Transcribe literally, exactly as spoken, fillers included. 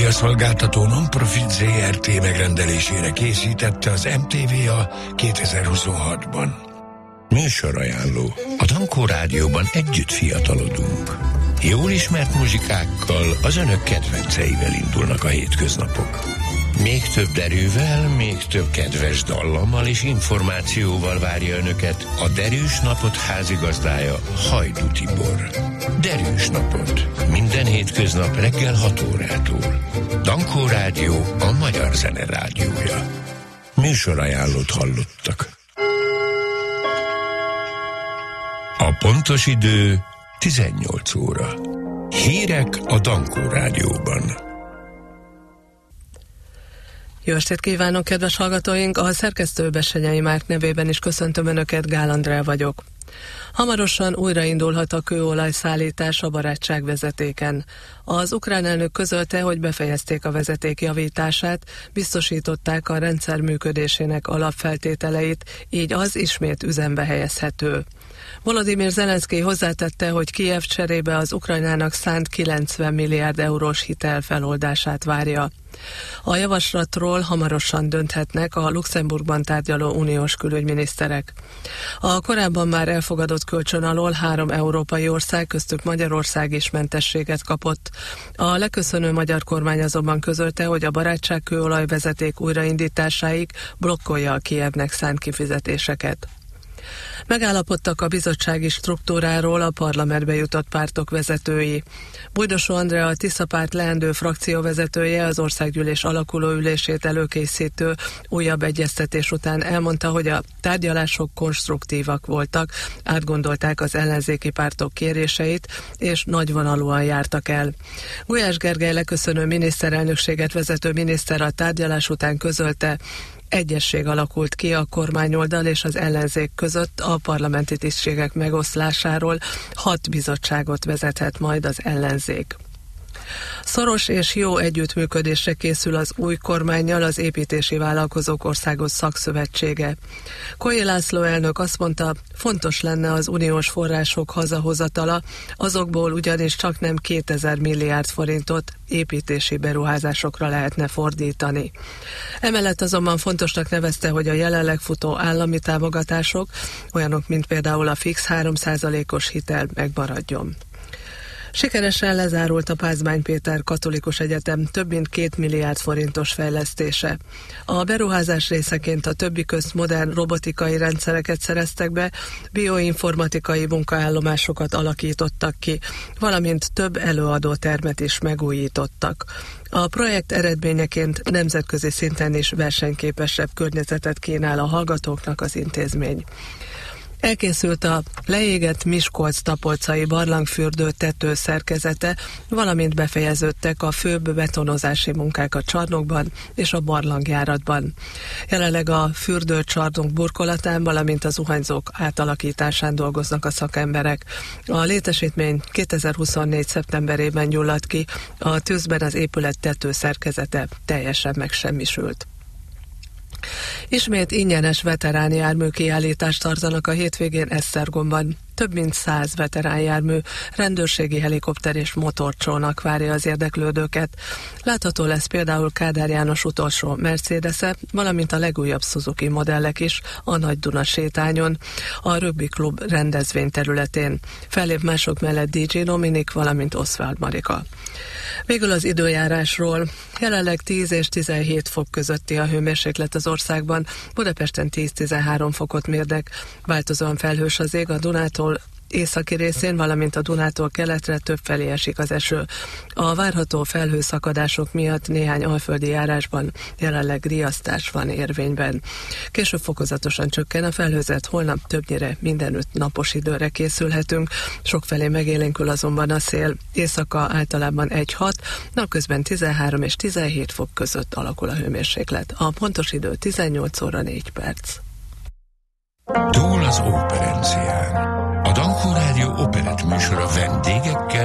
Médiaszolgáltató Non-Profit zé er té megrendelésére készítette az em té vé a kétezer-huszonhatban. Műsorajánló. A Dankó Rádióban együtt fiatalodunk. Jól ismert muzsikákkal, az önök kedvenceivel indulnak a hétköznapok. Még több derűvel, még több kedves dallammal és információval várja önöket a Derűs Napot házigazdája, Hajdú Tibor. Derűs Napot. Minden hétköznap reggel hat órától. Dankó Rádió, a magyar zene rádiója. Műsorajánlót hallottak. A pontos idő tizennyolc óra. Hírek a Dankó Rádióban. Jó estét kívánok, kedves hallgatóink! A szerkesztő Bessenyei Márk nevében is köszöntöm Önöket, Gál Andrea vagyok. Hamarosan újraindulhat a kőolajszállítás a barátságvezetéken. Az ukrán elnök közölte, hogy befejezték a vezeték javítását, biztosították a rendszer működésének alapfeltételeit, így az ismét üzembe helyezhető. Volodymyr Zelenszkij hozzátette, hogy Kijev cserébe az Ukrajnának szánt kilencven milliárd eurós hitel feloldását várja. A javaslatról hamarosan dönthetnek a Luxemburgban tárgyaló uniós külügyminiszterek. A korábban már elfogadott kölcsön alól három európai ország, köztük Magyarország is mentességet kapott. A leköszönő magyar kormány azonban közölte, hogy a barátság kőolajvezeték újraindításáig blokkolja a Kijevnek szánt kifizetéseket. Megállapodtak a bizottsági struktúráról a parlamentbe jutott pártok vezetői. Bújdosó Andrea, a Tisza párt leendő frakcióvezetője, az országgyűlés alakuló ülését előkészítő újabb egyeztetés után elmondta, hogy a tárgyalások konstruktívak voltak, átgondolták az ellenzéki pártok kéréseit, és nagyvonalúan jártak el. Gulyás Gergely leköszönő miniszterelnökséget vezető miniszter a tárgyalás után közölte, egyesség alakult ki a kormányoldal és az ellenzék között a parlamenti tisztségek megoszlásáról, hat bizottságot vezethet majd az ellenzék. Szoros és jó együttműködésre készül az új kormánnyal az Építési Vállalkozók Országos Szakszövetsége. Kolyé László elnök azt mondta, fontos lenne az uniós források hazahozatala, azokból ugyanis csak nem kétezer milliárd forintot építési beruházásokra lehetne fordítani. Emellett azonban fontosnak nevezte, hogy a jelenleg futó állami támogatások, olyanok, mint például a fix három százalékos hitel megmaradjon. Sikeresen lezárult a Pázmány Péter Katolikus Egyetem több mint két milliárd forintos fejlesztése. A beruházás részeként a többi közt modern robotikai rendszereket szereztek be, bioinformatikai munkaállomásokat alakítottak ki, valamint több előadótermet is megújítottak. A projekt eredményeként nemzetközi szinten is versenyképesebb környezetet kínál a hallgatóknak az intézmény. Elkészült a leégett Miskolc-Tapolcai barlangfürdő tető szerkezete, valamint befejeződtek a főbb betonozási munkák a csarnokban és a barlangjáratban. Jelenleg a fürdőcsarnok burkolatán, valamint a zuhanyzók átalakításán dolgoznak a szakemberek. A létesítmény kétezer-huszonnégy szeptemberében gyulladt ki, a tűzben az épület tető szerkezete teljesen megsemmisült. Ismét ingyenes veterán jármű kiállítást tartanak a hétvégén Esztergomban. Több mint száz veterán jármű, rendőrségi helikopter és motorcsónak várja az érdeklődőket. Látható lesz például Kádár János utolsó Mercedes-e, valamint a legújabb Suzuki modellek is a Nagy Duna sétányon, a Rögbi Klub rendezvény területén. Fellép mások mellett dé dzsé Dominik, valamint Oswald Marika. Végül az időjárásról. Jelenleg tíz és tizenhét fok közötti a hőmérséklet az országban, Budapesten tíz-tizenhárom fokot mérnek, változóan felhős az ég, a Dunától északi részén, valamint a Dunától keletre többfelé esik az eső. A várható felhőszakadások miatt néhány alföldi járásban jelenleg riasztás van érvényben. Később fokozatosan csökken a felhőzet, holnap többnyire mindenütt napos időre készülhetünk. Sokfelé megélénkül azonban a szél, éjszaka általában egy-hat, napközben tizenhárom és tizenhét fok között alakul a hőmérséklet. A pontos idő tizennyolc óra négy perc. Túl az operencián. A Dankó Rádió operett műsora vendégekkel